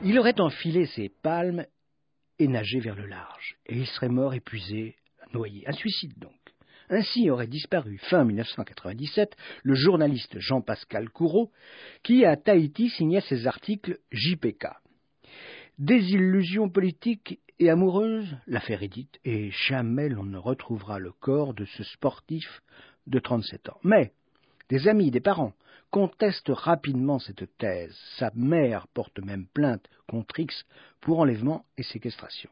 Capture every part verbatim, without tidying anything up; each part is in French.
Il aurait enfilé ses palmes et nagé vers le large, et il serait mort épuisé, noyé. Un suicide donc. Ainsi aurait disparu, fin mille neuf cent quatre-vingt-dix-sept, le journaliste Jean-Pascal Courreau, qui à Tahiti signait ses articles J P K. Désillusion politique et amoureuse, l'affaire est dite, et jamais l'on ne retrouvera le corps de ce sportif de trente-sept ans. Mais des amis, des parents, contestent rapidement cette thèse. Sa mère porte même plainte contre X pour enlèvement et séquestration.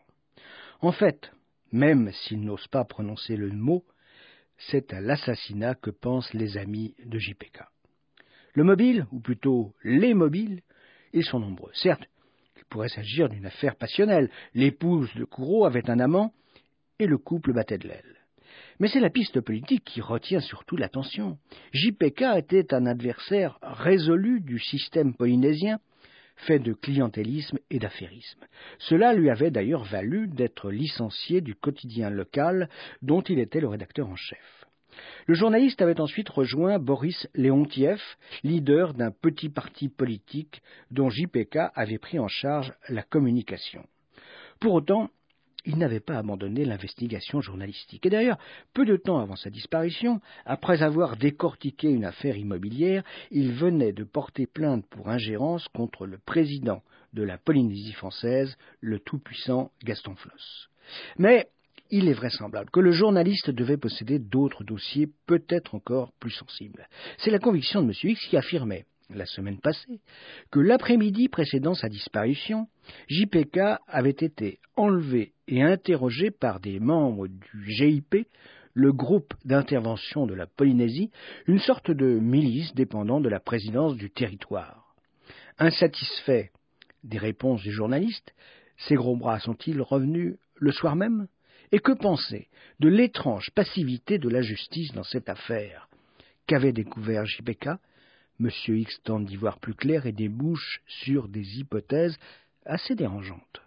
En fait, même s'il n'ose pas prononcer le mot, c'est à l'assassinat que pensent les amis de J P K. Le mobile, ou plutôt les mobiles, ils sont nombreux. Certes, il pourrait s'agir d'une affaire passionnelle. L'épouse de Courreau avait un amant et le couple battait de l'aile. Mais c'est la piste politique qui retient surtout l'attention. J P K était un adversaire résolu du système polynésien, fait de clientélisme et d'affairisme. Cela lui avait d'ailleurs valu d'être licencié du quotidien local dont il était le rédacteur en chef. Le journaliste avait ensuite rejoint Boris Leontiev, leader d'un petit parti politique dont J P K avait pris en charge la communication. Pour autant, il n'avait pas abandonné l'investigation journalistique. Et d'ailleurs, peu de temps avant sa disparition, après avoir décortiqué une affaire immobilière, il venait de porter plainte pour ingérence contre le président de la Polynésie française, le tout-puissant Gaston Flosse. Mais il est vraisemblable que le journaliste devait posséder d'autres dossiers peut-être encore plus sensibles. C'est la conviction de M. X qui affirmait, la semaine passée, que l'après-midi précédant sa disparition, J P K avait été enlevé et interrogé par des membres du G I P, le groupe d'intervention de la Polynésie, une sorte de milice dépendant de la présidence du territoire. Insatisfaits des réponses du journaliste, ces gros bras sont-ils revenus le soir même? Et que penser de l'étrange passivité de la justice dans cette affaire? Qu'avait découvert J P K? Monsieur X tente d'y voir plus clair et débouche sur des hypothèses assez dérangeantes.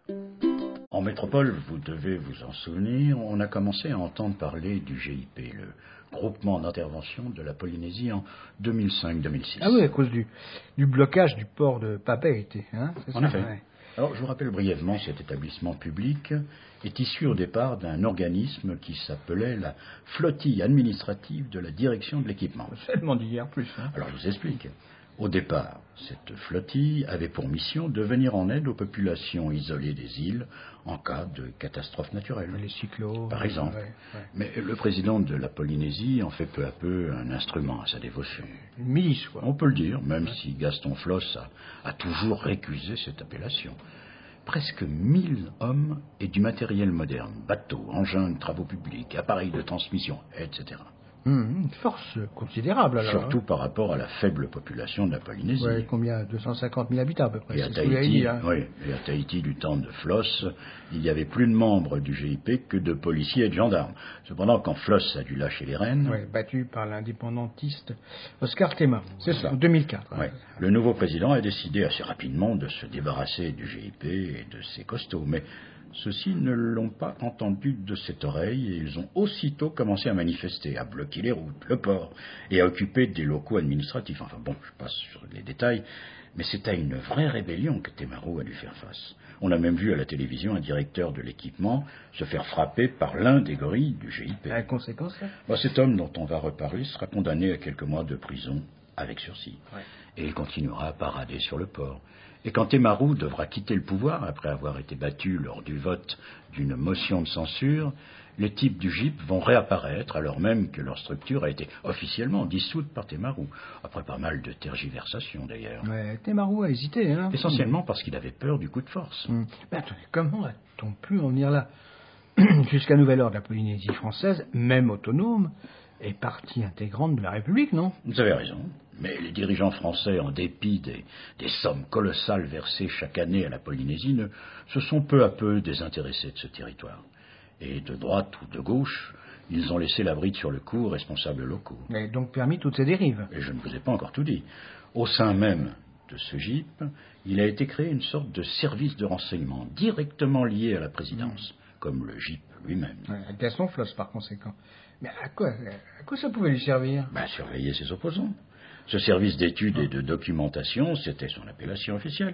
En métropole, vous devez vous en souvenir, on a commencé à entendre parler du G I P, le groupement d'intervention de la Polynésie en deux mille cinq deux mille six. Ah oui, à cause du, du blocage du port de Papeete, hein, c'est En ça, effet. ouais. Alors, je vous rappelle brièvement, cet établissement public est issu au départ d'un organisme qui s'appelait la flottille administrative de la direction de l'équipement. C'est le monde d'hier plus. Hein. Alors, je vous explique. Au départ, cette flottille avait pour mission de venir en aide aux populations isolées des îles en cas de catastrophe naturelle. Les cyclones. Par exemple. Ouais, ouais. Mais le président de la Polynésie en fait peu à peu un instrument à sa dévotion. Une milice, quoi. On peut le dire, même ouais. si Gaston Flosse a, a toujours récusé cette appellation. Presque mille hommes et du matériel moderne, bateaux, engins de travaux publics, appareils de transmission, et cetera. Mmh, une force considérable, alors. Surtout hein. par rapport à la faible population de la Polynésie. Ouais, combien deux cent cinquante mille habitants à peu près. Et à, Tahiti, dit, hein. oui, et à Tahiti, du temps de Flosse, il y avait plus de membres du G I P que de policiers et de gendarmes. Cependant, quand Flosse a dû lâcher les rênes... Ouais, battu par l'indépendantiste Oscar Tema. C'est ça. En deux mille quatre. Ouais. Le nouveau président a décidé assez rapidement de se débarrasser du G I P et de ses costauds. Mais ceux-ci ne l'ont pas entendu de cette oreille et ils ont aussitôt commencé à manifester, à bloquer les routes, le port et à occuper des locaux administratifs. Enfin bon, je passe sur les détails, mais c'est à une vraie rébellion que Temaru a dû faire face. On a même vu à la télévision un directeur de l'équipement se faire frapper par l'un des gorilles du G I P. La conséquence, là bon, cet homme dont on va reparler sera condamné à quelques mois de prison avec sursis. Ouais. Et il continuera à parader sur le port. Et quand Temaru devra quitter le pouvoir, après avoir été battu lors du vote d'une motion de censure, les types du G I P vont réapparaître alors même que leur structure a été officiellement dissoute par Temaru, après pas mal de tergiversations d'ailleurs. Ouais, Temaru a hésité, hein. Essentiellement parce qu'il avait peur du coup de force. Mmh. Mais attendez, comment a-t-on pu en venir là? Jusqu'à nouvel ordre, la Polynésie française, même autonome, est partie intégrante de la République, non? Vous avez raison. Mais les dirigeants français, en dépit des, des sommes colossales versées chaque année à la Polynésie, ne, se sont peu à peu désintéressés de ce territoire. Et de droite ou de gauche, ils ont laissé la bride sur le cou aux responsables locaux. Et donc permis toutes ces dérives. Et je ne vous ai pas encore tout dit. Au sein même de ce G I P, il a été créé une sorte de service de renseignement directement lié à la présidence, mmh. comme le G I P lui-même. Ouais, Gaston Flosse par conséquent. Mais à quoi, à quoi ça pouvait lui servir? Ben, surveiller ses opposants. Ce service d'études et de documentation, c'était son appellation officielle,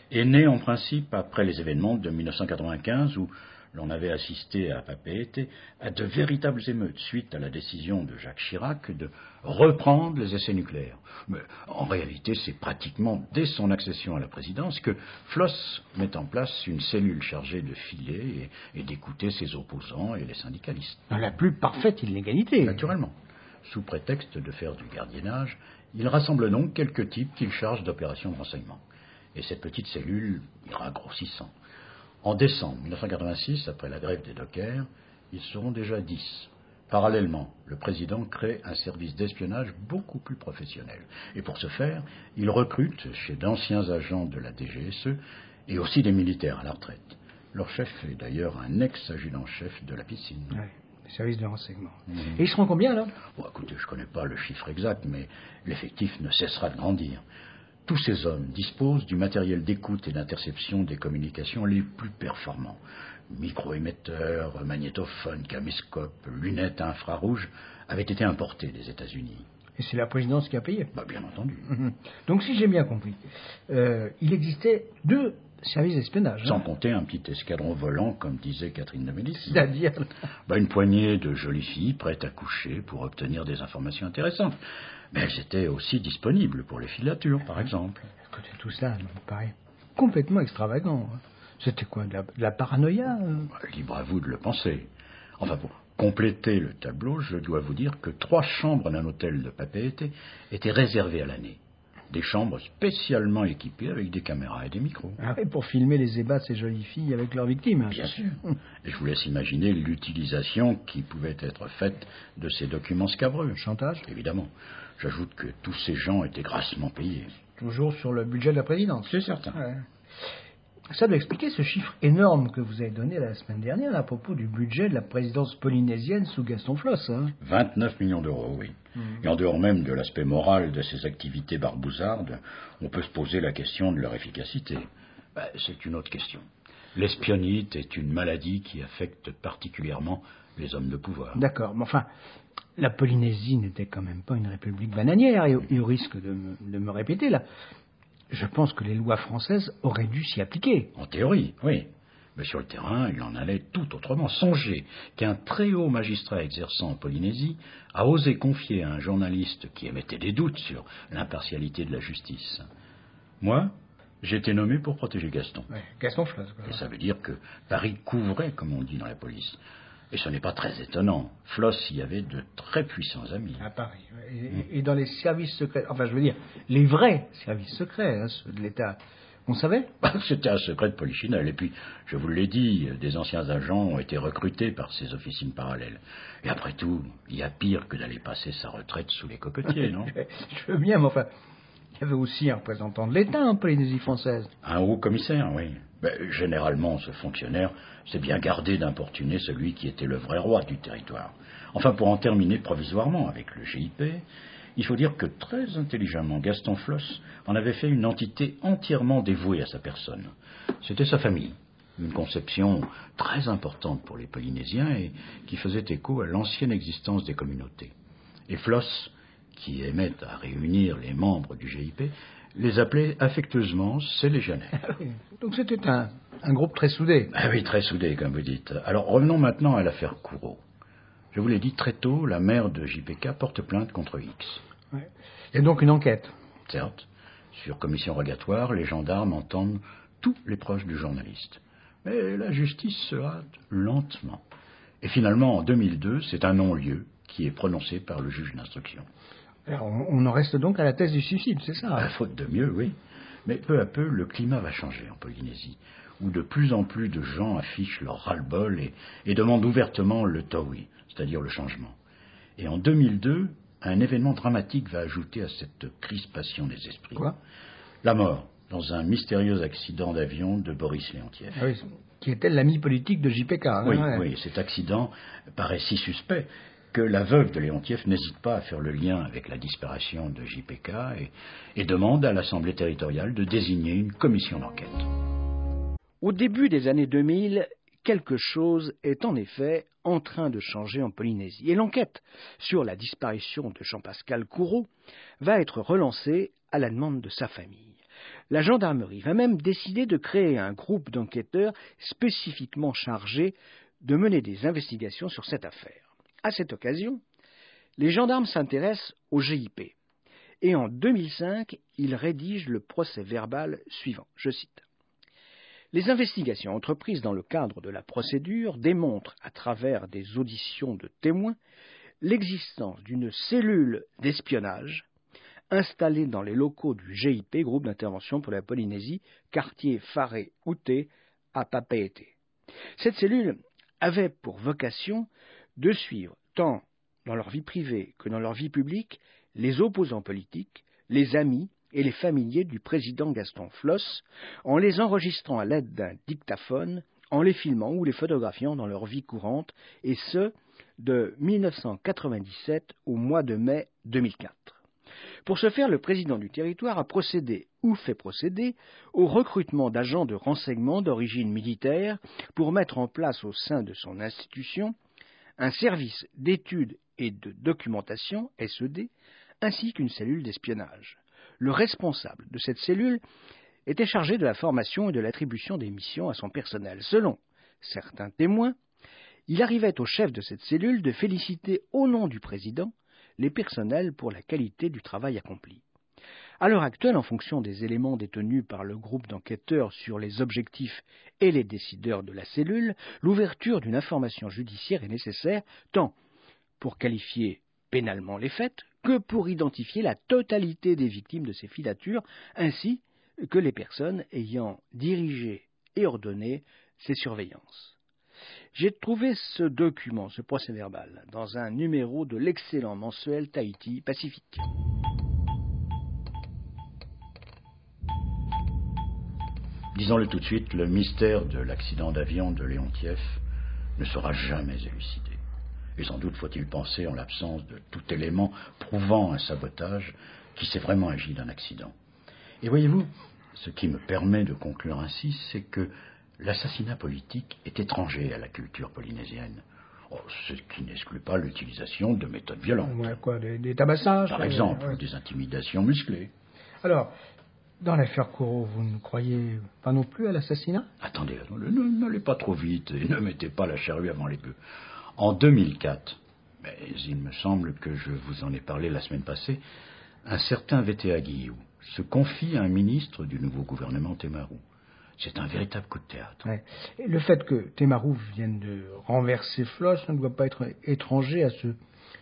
est né en principe après les événements de mille neuf cent quatre-vingt-quinze où l'on avait assisté à Papeete à de véritables émeutes suite à la décision de Jacques Chirac de reprendre les essais nucléaires. Mais en réalité, c'est pratiquement dès son accession à la présidence que Floss met en place une cellule chargée de filer et, et d'écouter ses opposants et les syndicalistes. Dans la plus parfaite illégalité. Naturellement. Sous prétexte de faire du gardiennage, il rassemble donc quelques types qu'il charge d'opérations de renseignement. Et cette petite cellule ira grossissant. En décembre mille neuf cent quatre-vingt-six, après la grève des dockers, ils seront déjà dix. Parallèlement, le président crée un service d'espionnage beaucoup plus professionnel. Et pour ce faire, il recrute chez d'anciens agents de la D G S E et aussi des militaires à la retraite. Leur chef est d'ailleurs un ex-adjudant-chef de la piscine. Ouais, les services de renseignement. Mmh. Et ils seront combien, là? Bon, écoutez, je ne connais pas le chiffre exact, mais l'effectif ne cessera de grandir. Tous ces hommes disposent du matériel d'écoute et d'interception des communications les plus performants. Micro-émetteurs, magnétophones, caméscopes, lunettes à infrarouge avaient été importés des États-Unis. Et c'est la présidence qui a payé? Bah, bien entendu. Mmh. Donc, si j'ai bien compris, euh, il existait deux services d'espionnage. Sans hein. compter un petit escadron volant, comme disait Catherine de Médicis. C'est-à-dire? Bah, une poignée de jolies filles prêtes à coucher pour obtenir des informations intéressantes. Mais elles étaient aussi disponibles pour les filatures, par exemple. Écoutez, tout ça me paraît complètement extravagant. C'était quoi, de la, de la paranoïa hein? Libre à vous de le penser. Enfin, pour compléter le tableau, je dois vous dire que trois chambres d'un hôtel de Papeete étaient réservées à l'année. Des chambres spécialement équipées avec des caméras et des micros. Ah oui, pour filmer les ébats de ces jolies filles avec leurs victimes. Bien sûr. Et je vous laisse imaginer l'utilisation qui pouvait être faite de ces documents scabreux. Chantage? Évidemment. J'ajoute que tous ces gens étaient grassement payés. Toujours sur le budget de la présidence. C'est certain. Ouais. Ça doit expliquer ce chiffre énorme que vous avez donné la semaine dernière à propos du budget de la présidence polynésienne sous Gaston Floss. Hein. vingt-neuf millions d'euros, oui. Mmh. Et en dehors même de l'aspect moral de ces activités barbouzardes, on peut se poser la question de leur efficacité. Ben, c'est une autre question. L'espionnite est une maladie qui affecte particulièrement les hommes de pouvoir. D'accord, mais enfin, la Polynésie n'était quand même pas une république bananière, et, et au risque de me, de me répéter, là, je pense que les lois françaises auraient dû s'y appliquer. En théorie, oui. Mais sur le terrain, il en allait tout autrement. Songez qu'un très haut magistrat exerçant en Polynésie a osé confier à un journaliste qui émettait des doutes sur l'impartialité de la justice. Moi, j'ai été nommé pour protéger Gaston. Ouais, Gaston Floss. Et ça veut dire que Paris couvrait, comme on dit dans la police. Et ce n'est pas très étonnant. Floss y avait de très puissants amis. À Paris. Et, mmh. et dans les services secrets, enfin je veux dire, les vrais services secrets, hein, ceux de l'État, on savait? C'était un secret de polichinelle. Et puis, je vous l'ai dit, des anciens agents ont été recrutés par ces officines parallèles. Et après tout, il y a pire que d'aller passer sa retraite sous les cocotiers, non? Je veux bien, mais enfin, il y avait aussi un représentant de l'État en Polynésie française. Un haut commissaire, oui. Ben, généralement, ce fonctionnaire s'est bien gardé d'importuner celui qui était le vrai roi du territoire. Enfin, pour en terminer provisoirement avec le G I P, il faut dire que très intelligemment, Gaston Floss en avait fait une entité entièrement dévouée à sa personne. C'était sa famille, une conception très importante pour les Polynésiens et qui faisait écho à l'ancienne existence des communautés. Et Floss, qui aimait à réunir les membres du G I P, les appelait affectueusement ses légionnaires. Ah oui. Donc c'était un, un groupe très soudé. Ah oui, très soudé, comme vous dites. Alors revenons maintenant à l'affaire Couraud. Je vous l'ai dit très tôt, la mère de J P K porte plainte contre X. Ouais. Il y a donc une enquête. Certes. Sur commission rogatoire, les gendarmes entendent tous les proches du journaliste. Mais la justice se hâte lentement. Et finalement, en deux mille deux, c'est un non-lieu qui est prononcé par le juge d'instruction. Alors, on, on en reste donc à la thèse du suicide, c'est ça? À faute de mieux, oui. Mais peu à peu, le climat va changer en Polynésie, où de plus en plus de gens affichent leur ras-le-bol et, et demandent ouvertement le tawi, c'est-à-dire le changement. Et en deux mille deux, un événement dramatique va ajouter à cette crispation des esprits. Quoi? La mort, dans un mystérieux accident d'avion de Boris Léontiev. Ah oui, qui était l'ami politique de J P K. Hein, oui, ouais. oui, cet accident paraît si suspect que la veuve de Léontiev n'hésite pas à faire le lien avec la disparition de J P K et, et demande à l'Assemblée territoriale de désigner une commission d'enquête. Au début des années deux mille, quelque chose est en effet en train de changer en Polynésie. Et l'enquête sur la disparition de Jean-Pascal Couraud va être relancée à la demande de sa famille. La gendarmerie va même décider de créer un groupe d'enquêteurs spécifiquement chargé de mener des investigations sur cette affaire. À cette occasion, les gendarmes s'intéressent au G I P et en deux mille cinq, ils rédigent le procès-verbal suivant, je cite. Les investigations entreprises dans le cadre de la procédure démontrent, à travers des auditions de témoins, l'existence d'une cellule d'espionnage installée dans les locaux du G I P, groupe d'intervention pour la Polynésie, quartier Whare-Outé, à Papeete. Cette cellule avait pour vocation de suivre, tant dans leur vie privée que dans leur vie publique, les opposants politiques, les amis et les familiers du président Gaston Flosse, en les enregistrant à l'aide d'un dictaphone, en les filmant ou les photographiant dans leur vie courante, et ce, de mille neuf cent quatre-vingt-dix-sept au mois de mai deux mille quatre. Pour ce faire, le président du territoire a procédé ou fait procéder au recrutement d'agents de renseignement d'origine militaire pour mettre en place au sein de son institution un service d'études et de documentation, S E D, ainsi qu'une cellule d'espionnage. Le responsable de cette cellule était chargé de la formation et de l'attribution des missions à son personnel. Selon certains témoins, il arrivait au chef de cette cellule de féliciter au nom du président les personnels pour la qualité du travail accompli. À l'heure actuelle, en fonction des éléments détenus par le groupe d'enquêteurs sur les objectifs et les décideurs de la cellule, l'ouverture d'une information judiciaire est nécessaire tant pour qualifier pénalement les faits que pour identifier la totalité des victimes de ces filatures, ainsi que les personnes ayant dirigé et ordonné ces surveillances. J'ai trouvé ce document, ce procès-verbal, dans un numéro de l'excellent mensuel Tahiti Pacifique. Disons-le tout de suite, le mystère de l'accident d'avion de Leontief ne sera jamais élucidé. Et sans doute faut-il penser en l'absence de tout élément prouvant un sabotage qui s'est vraiment agi d'un accident. Et voyez-vous, ce qui me permet de conclure ainsi, c'est que l'assassinat politique est étranger à la culture polynésienne. Oh, ce qui n'exclut pas l'utilisation de méthodes violentes. Ouais, quoi, des, des tabassages Par euh, exemple, ouais. ou des intimidations musclées. Alors, dans l'affaire Corot, vous ne croyez pas non plus à l'assassinat? Attendez, n'allez pas trop vite et ne mettez pas la charrue avant les bœufs. En deux mille quatre, mais il me semble que je vous en ai parlé la semaine passée, un certain V T A Guillou se confie à un ministre du nouveau gouvernement Temaru. C'est un véritable coup de théâtre. Ouais. Et le fait que Temaru vienne de renverser Flosse ne doit pas être étranger à ce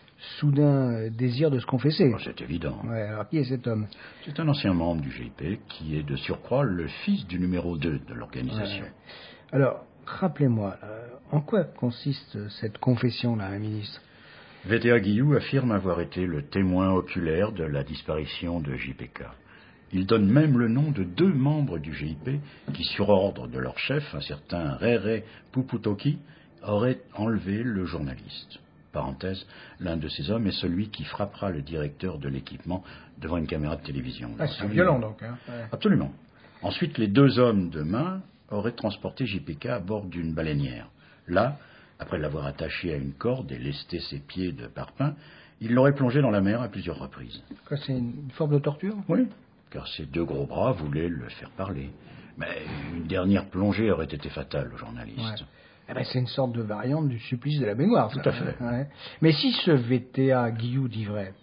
soudain désir de se confesser. Oh, c'est évident. Ouais, alors qui est cet homme? C'est un ancien membre du G I P qui est de surcroît le fils du numéro deux de l'organisation. Ouais. Alors, rappelez-moi, euh, en quoi consiste cette confession-là, un ministre? V T A Guillou affirme avoir été le témoin oculaire de la disparition de J P K. Il donne même le nom de deux membres du G I P qui, sur ordre de leur chef, un certain Rere Puputoki, auraient enlevé le journaliste. Parenthèse, l'un de ces hommes est celui qui frappera le directeur de l'équipement devant une caméra de télévision. Ah, c'est violent donc. Hein. Ouais. Absolument. Ensuite, les deux hommes de main auraient transporté J P K à bord d'une baleinière. Là, après l'avoir attaché à une corde et lesté ses pieds de parpaing, ils l'auraient plongé dans la mer à plusieurs reprises. Quoi, c'est une forme de torture? Oui, car ses deux gros bras voulaient le faire parler. Mais une dernière plongée aurait été fatale au journaliste. Ouais. Eh ben, c'est une sorte de variante du supplice de la baignoire. Tout ça. à fait. Ouais. Mais si ce V T A Guillou dit vrai,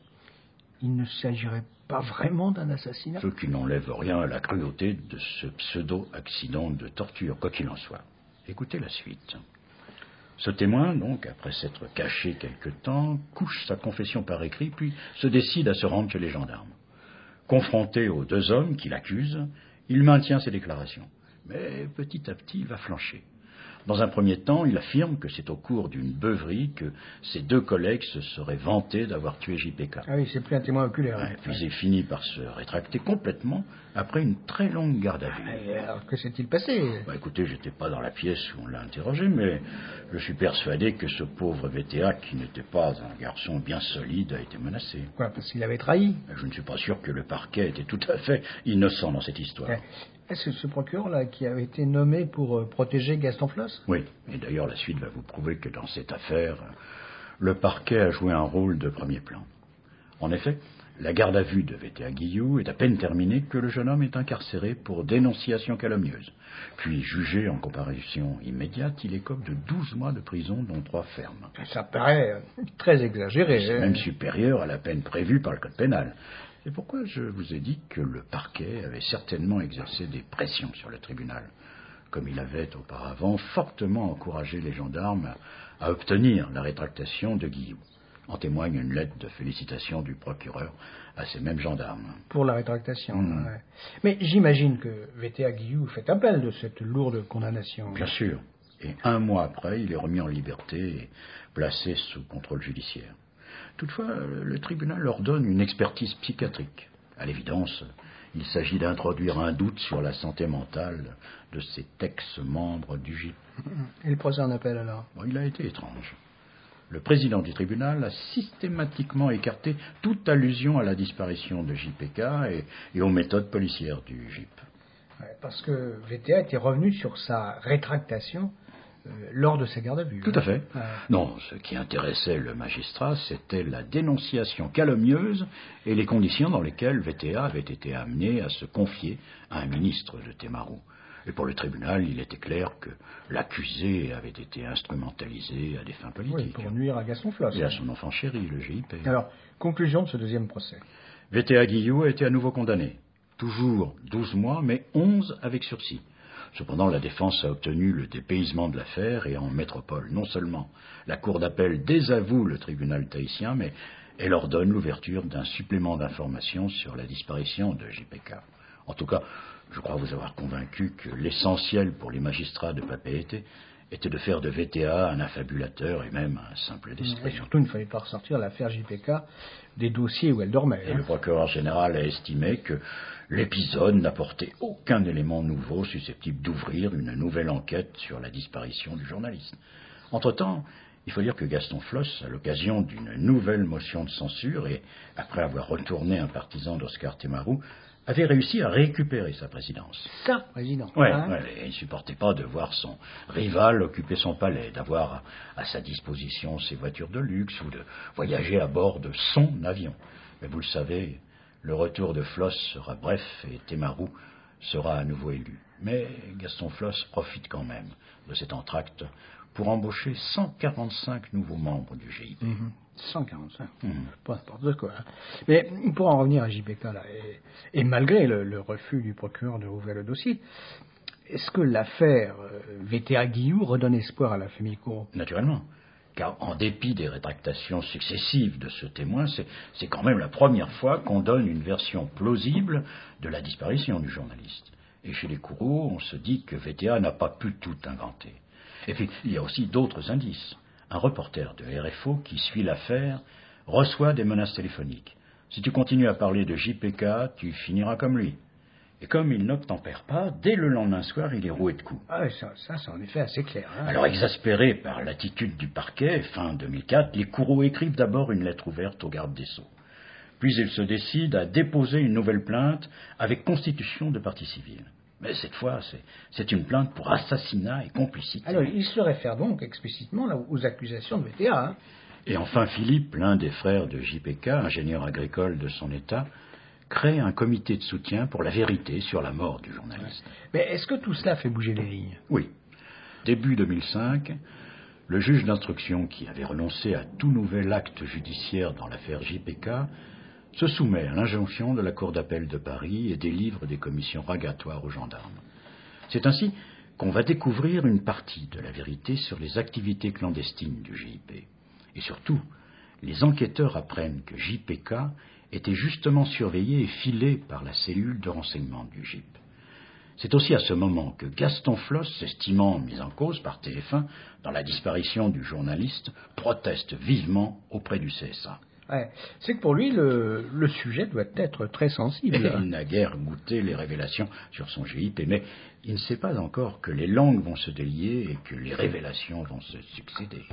il ne s'agirait pas vraiment d'un assassinat? Ce qui n'enlève rien à la cruauté de ce pseudo-accident de torture, quoi qu'il en soit. Écoutez la suite. Ce témoin, donc, après s'être caché quelque temps, couche sa confession par écrit, puis se décide à se rendre chez les gendarmes. Confronté aux deux hommes qui l'accusent, il maintient ses déclarations. Mais petit à petit, il va flancher. Dans un premier temps, il affirme que c'est au cours d'une beuverie que ses deux collègues se seraient vantés d'avoir tué J P K. Ah oui, c'est plus un témoin oculaire. Ouais, puis il finit par se rétracter complètement après une très longue garde à vue. Ah, alors, que s'est-il passé? Bah, écoutez, j'étais pas dans la pièce où on l'a interrogé, mais je suis persuadé que ce pauvre V T A, qui n'était pas un garçon bien solide, a été menacé. Quoi, parce qu'il avait trahi? Je ne suis pas sûr que le parquet était tout à fait innocent dans cette histoire. Ouais. Est-ce que ce procureur-là, qui avait été nommé pour euh, protéger Gaston Flosse? Oui, et d'ailleurs la suite va vous prouver que dans cette affaire, le parquet a joué un rôle de premier plan. En effet, La garde à vue de V T A Guillou est à peine terminée que le jeune homme est incarcéré pour dénonciation calomnieuse. Puis, jugé en comparution immédiate, il écope de douze mois de prison, dont trois fermes. Ça paraît très exagéré. C'est même supérieur à la peine prévue par le code pénal. C'est pourquoi je vous ai dit que le parquet avait certainement exercé des pressions sur le tribunal, comme il avait auparavant fortement encouragé les gendarmes à obtenir la rétractation de Guillou. En témoigne une lettre de félicitations du procureur à ces mêmes gendarmes. Pour la rétractation. Mmh. Ouais. Mais j'imagine que V T A Guillou fait appel de cette lourde condamnation. Bien sûr. Et un mois après, il est remis en liberté et placé sous contrôle judiciaire. Toutefois, le tribunal ordonne une expertise psychiatrique. À l'évidence, il s'agit d'introduire un doute sur la santé mentale de cet ex-membre du J I P. Et le procès en appel alors? Bon, il a été étrange. Le président du tribunal a systématiquement écarté toute allusion à la disparition de J P K et, et aux méthodes policières du J I P. Ouais, parce que V T A était revenu sur sa rétractation euh, lors de ses gardes à vue. Tout hein. à fait. Ouais. Non, ce qui intéressait le magistrat, c'était la dénonciation calomnieuse et les conditions dans lesquelles V T A avait été amené à se confier à un ministre de Temaru. Et pour le tribunal, il était clair que l'accusé avait été instrumentalisé à des fins politiques. Oui, pour nuire à Gaston Flosse. Et à son enfant chéri, le J I P. Alors, conclusion de ce deuxième procès. V T A Guillou a été à nouveau condamné. Toujours douze mois, mais onze avec sursis. Cependant, la défense a obtenu le dépaysement de l'affaire et en métropole, non seulement la cour d'appel désavoue le tribunal tahitien, mais elle ordonne l'ouverture d'un supplément d'information sur la disparition de J P K. En tout cas, je crois vous avoir convaincu que l'essentiel pour les magistrats de Papeete était de faire de V T A un affabulateur et même un simple d'esprit. Et surtout, il ne fallait pas ressortir l'affaire J P K des dossiers où elle dormait. Et hein. le procureur général a estimé que l'épisode n'apportait aucun élément nouveau susceptible d'ouvrir une nouvelle enquête sur la disparition du journaliste. Entre-temps, il faut dire que Gaston Flosse, à l'occasion d'une nouvelle motion de censure et après avoir retourné un partisan d'Oscar Temaru, avait réussi à récupérer sa présidence. Ça, président. Ouais, hein. ouais, il ne supportait pas de voir son rival occuper son palais, d'avoir à, à sa disposition ses voitures de luxe ou de voyager à bord de son avion. Mais vous le savez, le retour de Flosse sera bref et Temaru sera à nouveau élu. Mais Gaston Flosse profite quand même de cet entracte pour embaucher cent quarante-cinq nouveaux membres du G I P. Mmh. cent quarante-cinq, Mmh. pas n'importe quoi. hein. Mais pour en revenir à J P K, là, et, et malgré le, le refus du procureur de rouvrir le dossier, est-ce que l'affaire euh, V T A Guillou redonne espoir à la famille Corot? Naturellement. Car en dépit des rétractations successives de ce témoin, c'est, c'est quand même la première fois qu'on donne une version plausible de la disparition du journaliste. Et chez les Corot, on se dit que V T A n'a pas pu tout inventer. Et puis, il y a aussi d'autres indices. Un reporter de R F O qui suit l'affaire reçoit des menaces téléphoniques. Si tu continues à parler de J P K, tu finiras comme lui. Et comme il n'obtempère pas, dès le lendemain soir, il est roué de coups. Ah, ça, ça c'est en effet assez clair. Hein. Alors, exaspérés par l'attitude du parquet, fin deux mille quatre, les Corot écrivent d'abord une lettre ouverte au garde des Sceaux. Puis ils se décident à déposer une nouvelle plainte avec constitution de partie civile. Mais cette fois, c'est, c'est une plainte pour assassinat et complicité. Alors, il se réfère donc explicitement là, aux accusations de V T A. Hein. Et enfin, Philippe, l'un des frères de J P K, ingénieur agricole de son état, crée un comité de soutien pour la vérité sur la mort du journaliste. Mais est-ce que tout cela fait bouger les lignes? Oui. Début deux mille cinq, le juge d'instruction, qui avait renoncé à tout nouvel acte judiciaire dans l'affaire J P K, se soumet à l'injonction de la Cour d'appel de Paris et délivre des commissions rogatoires aux gendarmes. C'est ainsi qu'on va découvrir une partie de la vérité sur les activités clandestines du G I P. Et surtout, les enquêteurs apprennent que J P K était justement surveillé et filé par la cellule de renseignement du G I P. C'est aussi à ce moment que Gaston Flosse, s'estimant mis en cause par T F un dans la disparition du journaliste, proteste vivement auprès du C S A. Ouais. C'est que pour lui, le, le sujet doit être très sensible. Et il n'a guère goûté les révélations sur son G I P, mais il ne sait pas encore que les langues vont se délier et que les révélations vont se succéder.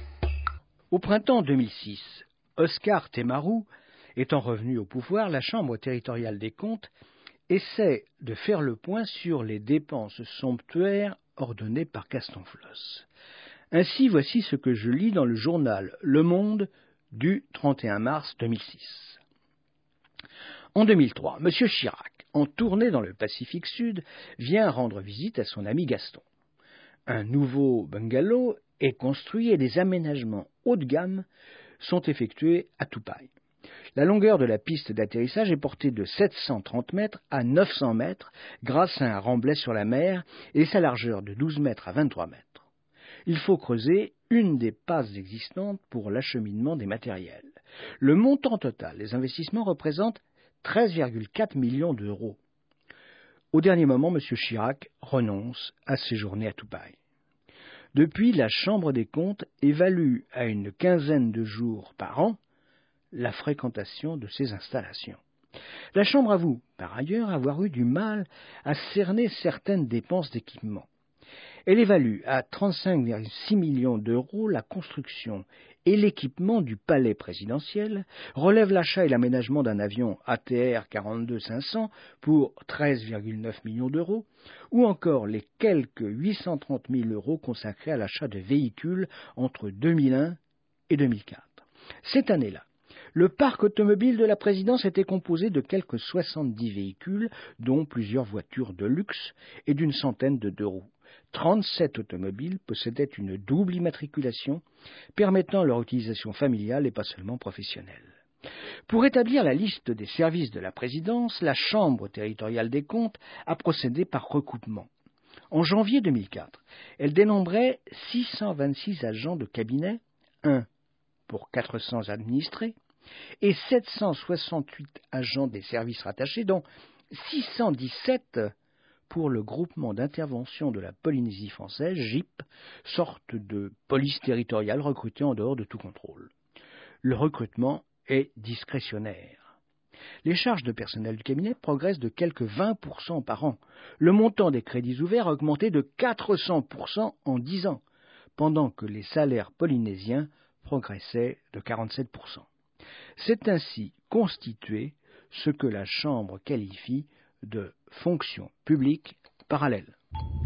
Au printemps deux mille six, Oscar Temaru, étant revenu au pouvoir, la Chambre territoriale des comptes essaie de faire le point sur les dépenses somptuaires ordonnées par Gaston Flosse. Ainsi, voici ce que je lis dans le journal Le Monde du trente et un mars deux mille six. En deux mille trois, M. Chirac, en tournée dans le Pacifique Sud, vient rendre visite à son ami Gaston. Un nouveau bungalow est construit et des aménagements haut de gamme sont effectués à Tupai. La longueur de la piste d'atterrissage est portée de sept cent trente mètres à neuf cents mètres grâce à un remblai sur la mer et sa largeur de douze mètres à vingt-trois mètres. Il faut creuser une des passes existantes pour l'acheminement des matériels. Le montant total des investissements représente treize virgule quatre millions d'euros. Au dernier moment, M. Chirac renonce à séjourner à Tupai. Depuis, la Chambre des comptes évalue à une quinzaine de jours par an la fréquentation de ces installations. La Chambre avoue, par ailleurs, avoir eu du mal à cerner certaines dépenses d'équipement. Elle évalue à trente-cinq virgule six millions d'euros la construction et l'équipement du palais présidentiel, relève l'achat et l'aménagement d'un avion A T R quarante-deux cinq cents pour treize virgule neuf millions d'euros, ou encore les quelques huit cent trente mille euros consacrés à l'achat de véhicules entre deux mille un et deux mille quatre. Cette année-là, le parc automobile de la présidence était composé de quelques soixante-dix véhicules, dont plusieurs voitures de luxe et d'une centaine de deux roues. trente-sept automobiles possédaient une double immatriculation permettant leur utilisation familiale et pas seulement professionnelle. Pour établir la liste des services de la présidence, la Chambre territoriale des comptes a procédé par recoupement. En janvier deux mille quatre, elle dénombrait six cent vingt-six agents de cabinet, un pour quatre cents administrés, et sept cent soixante-huit agents des services rattachés, dont six cent dix-sept pour le groupement d'intervention de la Polynésie française, G I P, sorte de police territoriale recrutée en dehors de tout contrôle. Le recrutement est discrétionnaire. Les charges de personnel du cabinet progressent de quelque vingt pour cent par an. Le montant des crédits ouverts a augmenté de quatre cents pour cent en dix ans, pendant que les salaires polynésiens progressaient de quarante-sept pour cent. C'est ainsi constitué ce que la Chambre qualifie de fonction publique parallèle.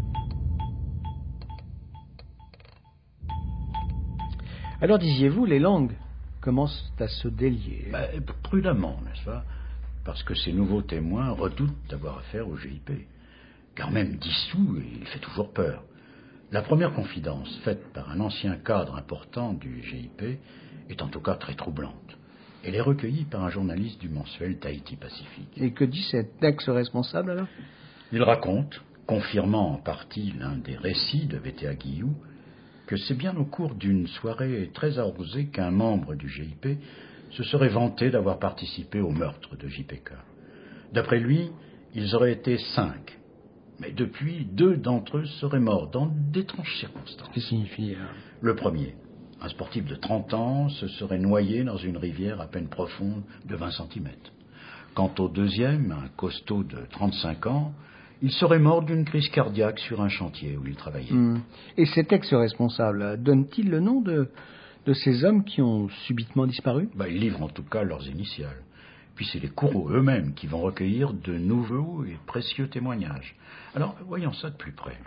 Alors disiez-vous, les langues commencent à se délier. Bah, prudemment, n'est-ce pas? Parce que ces nouveaux témoins redoutent d'avoir affaire au G I P. Car même dissous, il fait toujours peur. La première confidence faite par un ancien cadre important du G I P est en tout cas très troublante. Elle est recueillie par un journaliste du mensuel Tahiti Pacifique. Et que dit cet ex-responsable alors? Il raconte, confirmant en partie l'un des récits de V T A Guillou, que c'est bien au cours d'une soirée très arrosée qu'un membre du G I P se serait vanté d'avoir participé au meurtre de J P K. D'après lui, ils auraient été cinq. Mais depuis, deux d'entre eux seraient morts dans d'étranges circonstances. Qu'est-ce que signifie alors? Le premier, un sportif de trente ans, se serait noyé dans une rivière à peine profonde de vingt centimètres. Quant au deuxième, un costaud de trente-cinq ans, il serait mort d'une crise cardiaque sur un chantier où il travaillait. Mmh. Et cet ex-responsable donne-t-il le nom de, de ces hommes qui ont subitement disparu? Bah, il livre en tout cas leurs initiales. Puis c'est les Kourou eux-mêmes qui vont recueillir de nouveaux et précieux témoignages. Alors, voyons ça de plus près.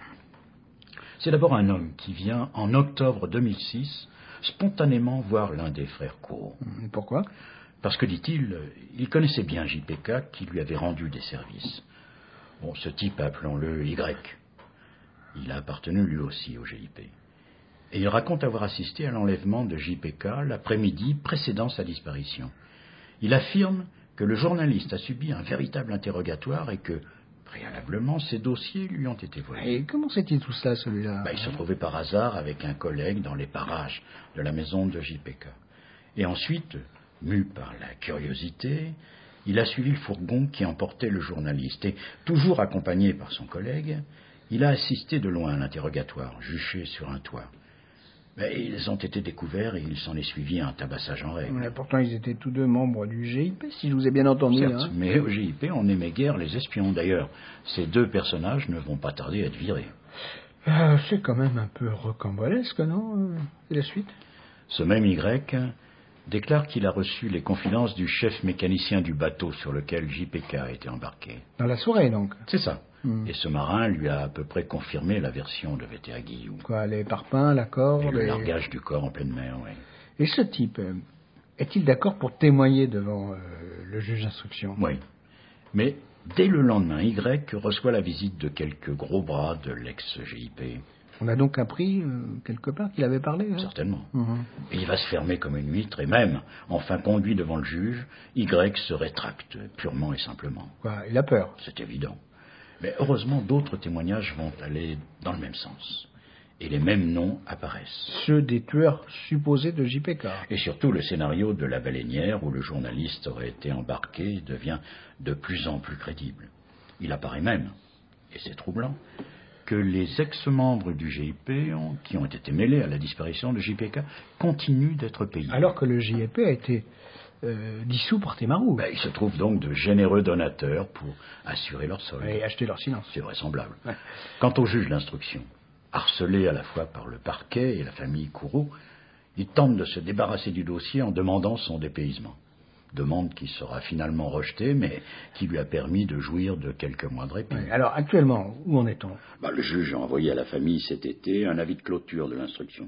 C'est d'abord un homme qui vient, en octobre deux mille six, spontanément voir l'un des frères Kourou. Pourquoi? Parce que, dit-il, il connaissait bien J P K qui lui avait rendu des services. Bon, ce type, appelons-le Y. Il a appartenu lui aussi au G I P. Et il raconte avoir assisté à l'enlèvement de J P K l'après-midi précédant sa disparition. Il affirme que le journaliste a subi un véritable interrogatoire et que, préalablement, ses dossiers lui ont été volés. Et comment sait-il tout ça, celui-là? Bah, il se trouvait par hasard avec un collègue dans les parages de la maison de J P K. Et ensuite, mu par la curiosité, il a suivi le fourgon qui emportait le journaliste. Et, toujours accompagné par son collègue, il a assisté de loin à l'interrogatoire, juché sur un toit. Mais ils ont été découverts et il s'en est suivi un tabassage en règle. Mais pourtant, ils étaient tous deux membres du G I P, si je vous ai bien entendu. Certes, hein. mais au G I P, on n'aimait guère les espions. D'ailleurs, ces deux personnages ne vont pas tarder à être virés. Euh, c'est quand même un peu rocambolesque, non? Et la suite? Ce même Y déclare qu'il a reçu les confidences du chef mécanicien du bateau sur lequel J P K a été embarqué. Dans la soirée, donc? C'est ça. Hmm. Et ce marin lui a à peu près confirmé la version de V T A Guillou. Quoi, les parpaings, la corde Et le et... largage du corps en pleine mer, oui. Et ce type, euh, est-il d'accord pour témoigner devant euh, le juge d'instruction? Oui. Mais dès le lendemain, Y reçoit la visite de quelques gros bras de l'ex-G I P. On a donc appris euh, quelque part qu'il avait parlé, hein? Certainement. Mmh. Et il va se fermer comme une huître, et même, enfin conduit devant le juge, Y se rétracte, purement et simplement. Quoi, il a peur. C'est évident. Mais heureusement, d'autres témoignages vont aller dans le même sens. Et les mêmes noms apparaissent. Ceux des tueurs supposés de J P K. Et surtout, le scénario de la baleinière, où le journaliste aurait été embarqué, devient de plus en plus crédible. Il apparaît même, et c'est troublant, que les ex-membres du G I P, ont, qui ont été mêlés à la disparition de J P K, continuent d'être payés. Alors que le J I P a été euh, dissous par Temaroux. Ben, ils se trouvent donc de généreux donateurs pour assurer leur solde. Et acheter leur silence. C'est vraisemblable. Ouais. Quant au juge d'instruction, harcelé à la fois par le parquet et la famille Courreau, il tente de se débarrasser du dossier en demandant son dépaysement. Demande qui sera finalement rejetée, mais qui lui a permis de jouir de quelques mois de répit. Ouais. Alors, actuellement, où en est-on? Bah, le juge a envoyé à la famille cet été un avis de clôture de l'instruction.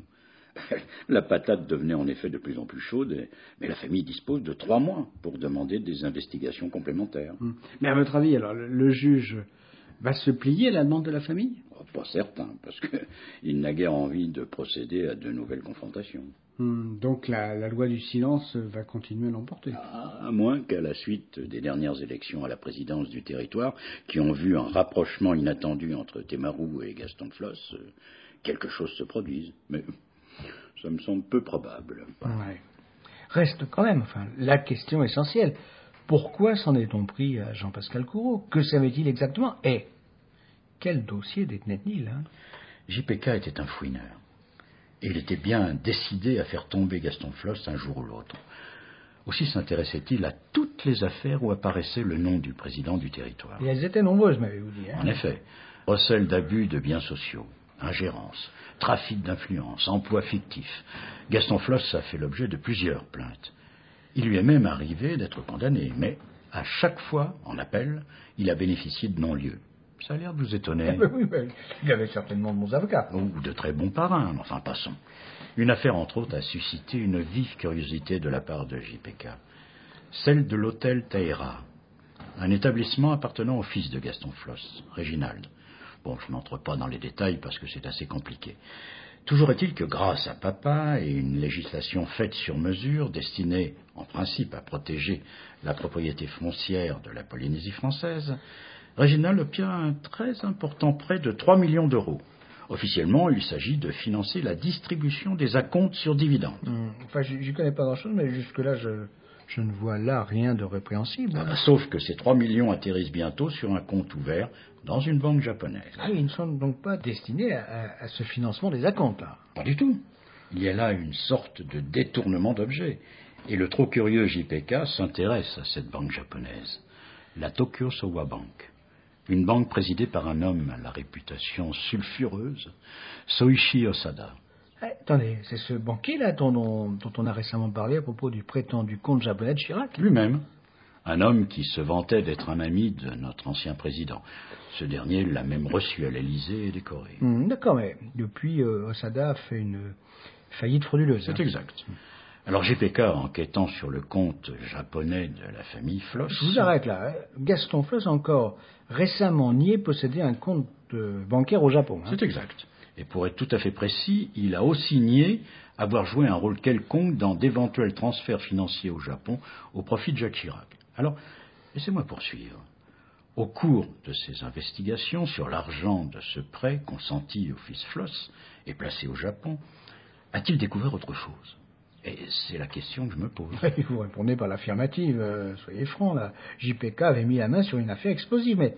La patate devenait en effet de plus en plus chaude, mais la famille dispose de trois mois pour demander des investigations complémentaires. Hum. Mais à votre avis, alors, le, le juge va se plier à la demande de la famille? Oh, pas certain, parce qu'il n'a guère envie de procéder à de nouvelles confrontations. Hum, donc la, la loi du silence va continuer à l'emporter. À moins qu'à la suite des dernières élections à la présidence du territoire, qui ont vu un rapprochement inattendu entre Temaroux et Gaston Flosse, quelque chose se produise. Mais ça me semble peu probable. Ouais. Reste quand même, enfin, la question essentielle. Pourquoi s'en est-on pris à Jean-Pascal Courreau? Que savait-il exactement? Et quel dossier détenait-il, hein? J P K était un fouineur. Et il était bien décidé à faire tomber Gaston Flosse un jour ou l'autre. Aussi s'intéressait-il à toutes les affaires où apparaissait le nom du président du territoire. Et elles étaient nombreuses, m'avez-vous dit, hein? En effet, recel d'abus de biens sociaux, ingérence, trafic d'influence, emploi fictif. Gaston Flosse a fait l'objet de plusieurs plaintes. Il lui est même arrivé d'être condamné, mais à chaque fois, en appel, il a bénéficié de non-lieu. Ça a l'air de vous étonner. Oui, mais il avait certainement de bons avocats. Ou de très bons parrains, enfin passons. Une affaire, entre autres, a suscité une vive curiosité de la part de J P K. Celle de l'hôtel Taïra, un établissement appartenant au fils de Gaston Flosse, Réginald. Bon, je n'entre pas dans les détails parce que c'est assez compliqué. Toujours est-il que grâce à papa et une législation faite sur mesure, destinée en principe à protéger la propriété foncière de la Polynésie française, Réginald obtient un très important prêt de trois millions d'euros. Officiellement, il s'agit de financer la distribution des acomptes sur dividendes. Hum, enfin, je n'y connais pas grand-chose, mais jusque-là, je, je ne vois là rien de répréhensible. Ah bah, sauf que ces trois millions atterrissent bientôt sur un compte ouvert dans une banque japonaise. Ah oui, ils ne sont donc pas destinés à, à, à ce financement des acomptes, là. Pas du tout. Il y a là une sorte de détournement d'objets. Et le trop curieux J P K s'intéresse à cette banque japonaise, la Tokyo Sowa Bank. Une banque présidée par un homme à la réputation sulfureuse, Soichi Osada. Eh, attendez, c'est ce banquier-là dont, dont, dont on a récemment parlé à propos du prétendu compte japonais de Chirac? Lui-même. Un homme qui se vantait d'être un ami de notre ancien président. Ce dernier l'a même reçu à l'Élysée et décoré. Hum, d'accord, mais depuis, euh, Osada a fait une faillite frauduleuse. C'est hein. exact. Alors J P K, enquêtant sur le compte japonais de la famille Flosse... Je vous arrête là. Hein. Gaston Flosse a encore récemment nié posséder un compte euh, bancaire au Japon. Hein. C'est exact. Et pour être tout à fait précis, il a aussi nié avoir joué un rôle quelconque dans d'éventuels transferts financiers au Japon au profit de Jacques Chirac. Alors, laissez-moi poursuivre. Au cours de ces investigations sur l'argent de ce prêt consenti au fils Flosse et placé au Japon, a-t-il découvert autre chose? Et c'est la question que je me pose. Vous répondez par l'affirmative, euh, soyez franc, là. J P K avait mis la main sur une affaire explosive, mais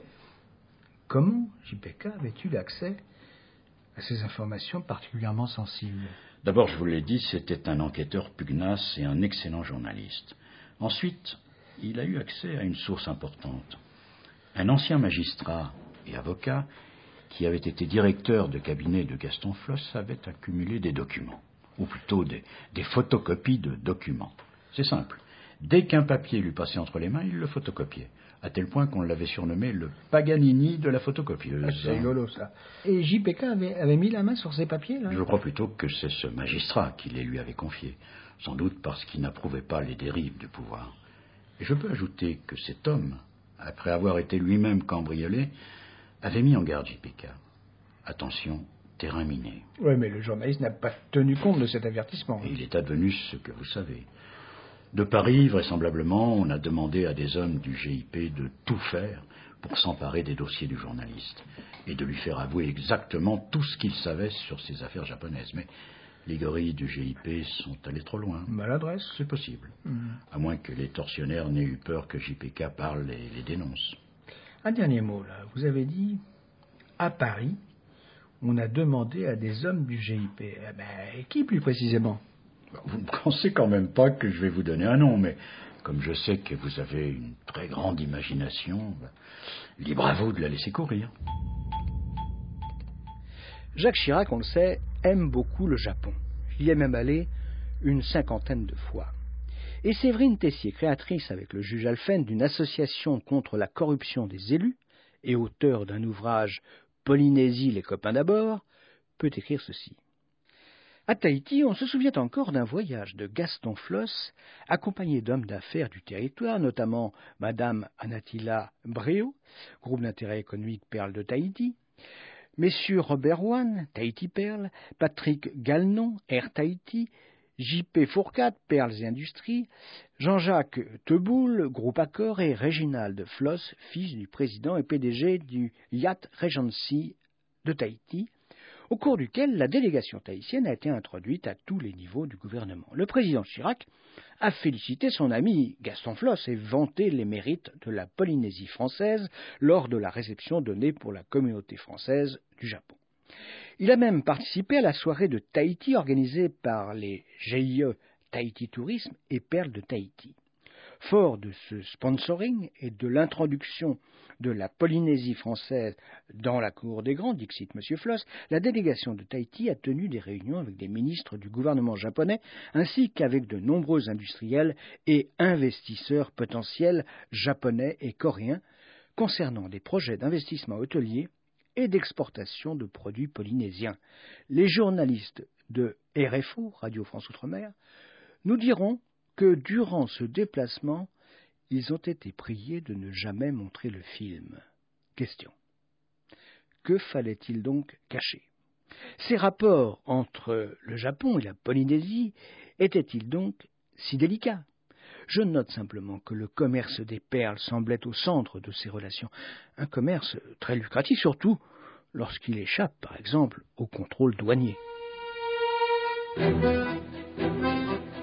comment J P K avait-il accès à ces informations particulièrement sensibles? D'abord, je vous l'ai dit, c'était un enquêteur pugnace et un excellent journaliste. Ensuite, il a eu accès à une source importante. Un ancien magistrat et avocat qui avait été directeur de cabinet de Gaston Flosse avait accumulé des documents. Ou plutôt des, des photocopies de documents. C'est simple. Dès qu'un papier lui passait entre les mains, il le photocopiait. à tel point qu'on l'avait surnommé le Paganini de la photocopieuse. Ah, c'est rigolo, ça. Et J P K avait, avait mis la main sur ces papiers, là? Je crois plutôt que c'est ce magistrat qui les lui avait confiés, sans doute parce qu'il n'approuvait pas les dérives du pouvoir. Et je peux ajouter que cet homme, après avoir été lui-même cambriolé, avait mis en garde J P K. Attention, terrain miné. Oui, mais le journaliste n'a pas tenu compte de cet avertissement. Et il est advenu ce que vous savez. De Paris, vraisemblablement, on a demandé à des hommes du G I P de tout faire pour s'emparer des dossiers du journaliste et de lui faire avouer exactement tout ce qu'il savait sur ces affaires japonaises. Mais les gorilles du G I P sont allés trop loin. Maladresse. C'est possible. Mmh. À moins que les tortionnaires n'aient eu peur que J P K parle et les dénonce. Un dernier mot, là. Vous avez dit, à Paris, on a demandé à des hommes du G I P. Eh ben, qui plus précisément? Vous ne pensez quand même pas que je vais vous donner un nom, mais comme je sais que vous avez une très grande imagination, libre à vous de la laisser courir. Jacques Chirac, on le sait, aime beaucoup le Japon. Il y est même allé une cinquantaine de fois. Et Séverine Tessier, créatrice avec le juge Alphen d'une association contre la corruption des élus et auteur d'un ouvrage Polynésie, les copains d'abord, peut écrire ceci. À Tahiti, on se souvient encore d'un voyage de Gaston Floss, accompagné d'hommes d'affaires du territoire, notamment Madame Anatilla Bréau, groupe d'intérêt économique Perle de Tahiti, Messieurs Robert One, Tahiti Perle, Patrick Galnon, Air Tahiti, J P Fourcade, Perles et Industries, Jean-Jacques Teboul, groupe Accor, et Réginald Floss, fils du président et P D G du Yacht Regency de Tahiti, au cours duquel la délégation tahitienne a été introduite à tous les niveaux du gouvernement. Le président Chirac a félicité son ami Gaston Floss et vanté les mérites de la Polynésie française lors de la réception donnée pour la communauté française du Japon. Il a même participé à la soirée de Tahiti organisée par les G I E Tahiti Tourisme et Perles de Tahiti. Fort de ce sponsoring et de l'introduction de la Polynésie française dans la cour des grands, dixit M. Floss, la délégation de Tahiti a tenu des réunions avec des ministres du gouvernement japonais ainsi qu'avec de nombreux industriels et investisseurs potentiels japonais et coréens concernant des projets d'investissement hôtelier et d'exportation de produits polynésiens. Les journalistes de R F O, Radio France Outre-mer, nous diront que durant ce déplacement, ils ont été priés de ne jamais montrer le film. Question. Que fallait-il donc cacher? Ces rapports entre le Japon et la Polynésie étaient-ils donc si délicats? Je note simplement que le commerce des perles semblait au centre de ces relations. Un commerce très lucratif, surtout lorsqu'il échappe, par exemple, au contrôle douanier.